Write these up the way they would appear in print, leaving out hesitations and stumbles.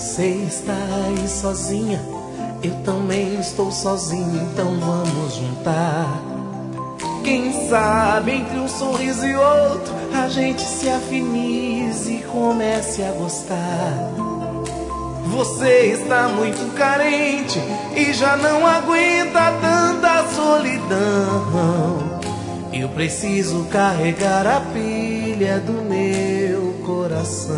Você está aí sozinha, eu também estou sozinho, então vamos juntar. Quem sabe entre um sorriso e outro a gente se afinize e comece a gostar. Você está muito carente e já não aguenta tanta solidão. Eu preciso carregar a pilha do meu coração.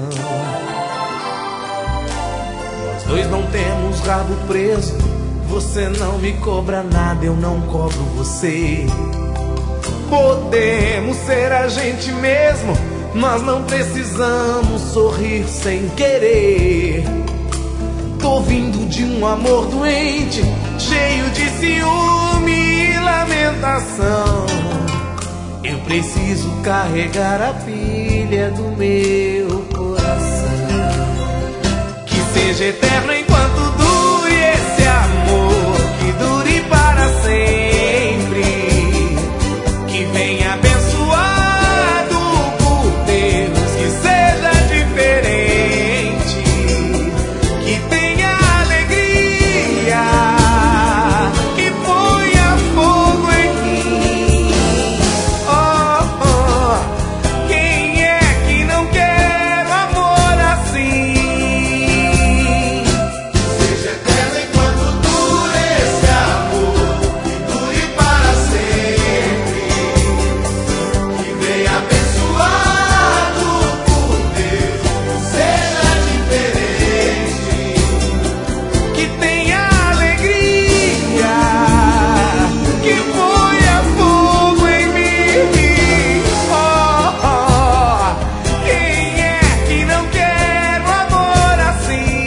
Nós dois não temos rabo preso, você não me cobra nada, eu não cobro você. Podemos ser a gente mesmo, nós não precisamos sorrir sem querer. Tô vindo de um amor doente, cheio de ciúme e lamentação. Eu preciso carregar a pilha do meu coração. Que seja eterno enquanto dure esse amor, que dure para sempre, que venha abençoado por Deus, que seja diferente, que tenha alegria, que ponha fogo em mim. Oh, oh, quem é que não quer um amor assim? Seja eterno enquanto dure esse amor, que dure para sempre, que venha abençoado por Deus, que seja diferente, que tenha alegria, que ponha fogo em mim. Oh, oh, quem é que não quer um amor assim?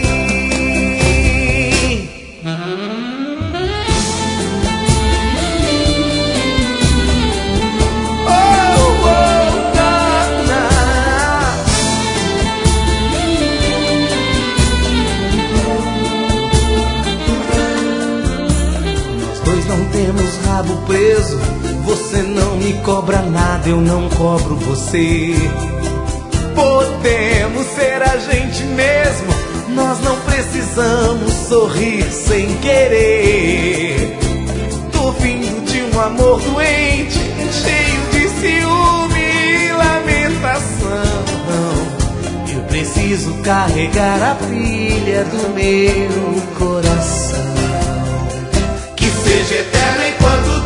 Oh, oh, na, Nós dois não temos rabo preso, você não me cobra nada, eu não cobro você. Podemos ser a gente mesmo, nós não precisamos sorrir sem querer. Tô vindo de um amor doente, cheio de ciúme e lamentação. Eu preciso carregar a pilha do meu coração. Que seja eterno enquanto